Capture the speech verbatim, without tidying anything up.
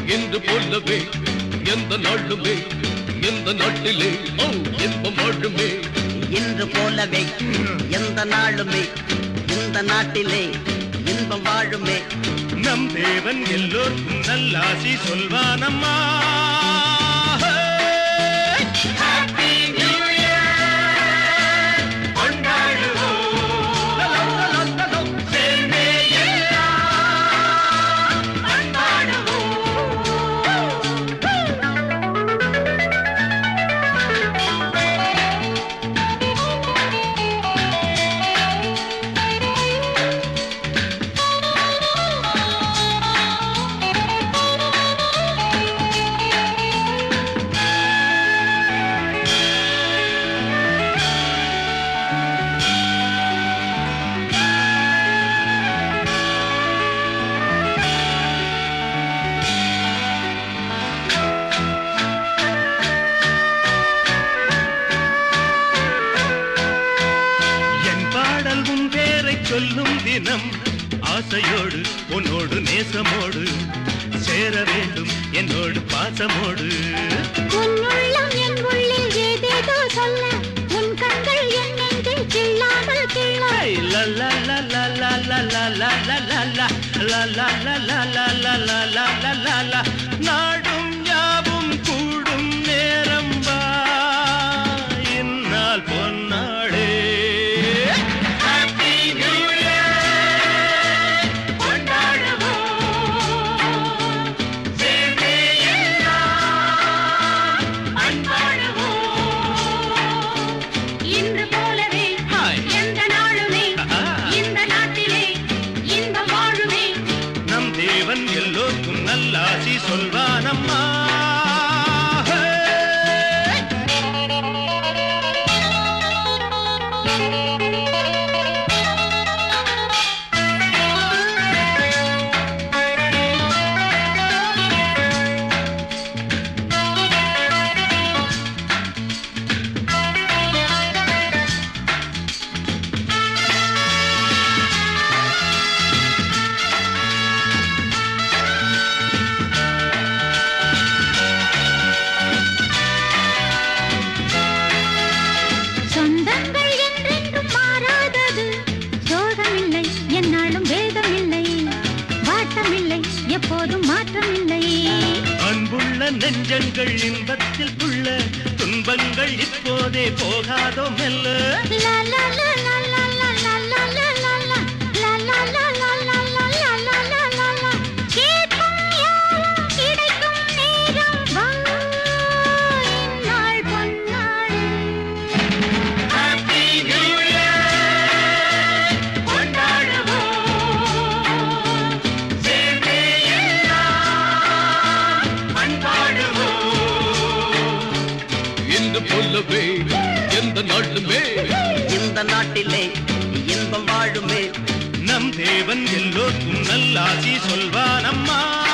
என்று போலவே எந்த நாளுமே எந்த நாட்டிலே இன்பம் வாழுமே இன்று போலவே எந்த நாளுமே இந்த நாட்டிலே இன்பம் வாழுமே நம் தேவன் எல்லோருக்கும் நல்லாசி சொல்வானம்மா. சொல்லும் தினம் ஆசையோடு உன்னோடு நேசமோடு சேர வேண்டும் என்னோடு பாசமோடு உன்னுள்ளம் என் உள்ளில் ஏதேதோ சொல்ல உன் கண்கள் என் நெஞ்சில் கிள்ளாமல் கிள்ள லா லா லா லா லா லா லா லா லா லா லா லா லா லா லா லா லா நாடும் யாவும் கூடும் நேரம் வா இந்நாள் பொன்னாடே எல்லோருக்கும் நல்லாசி சொல்வானம்மா. எப்போதும் மாற்றமில்லை அன்புள்ள நெஞ்சங்கள் இன்பத்தில் உள்ள துன்பங்கள் இப்போதே போகாதோ மெல்ல லா லா லா லா லா லா லா லா லா லா லா லா லா லா லா லா லா லா கேட்கும் யாரும் கிடைக்கும் நேரம் வா இந்நாள் பொன்னாள் ஹாப்பி நியூ இயர் கொண்டாடுவோம் இன்று போலவே எந்த நாளுமே இந்த நாட்டிலே இன்பம் வாழுமே நம் தேவன் எல்லோருக்கும் நல்லாசி சொல்வானம்மா.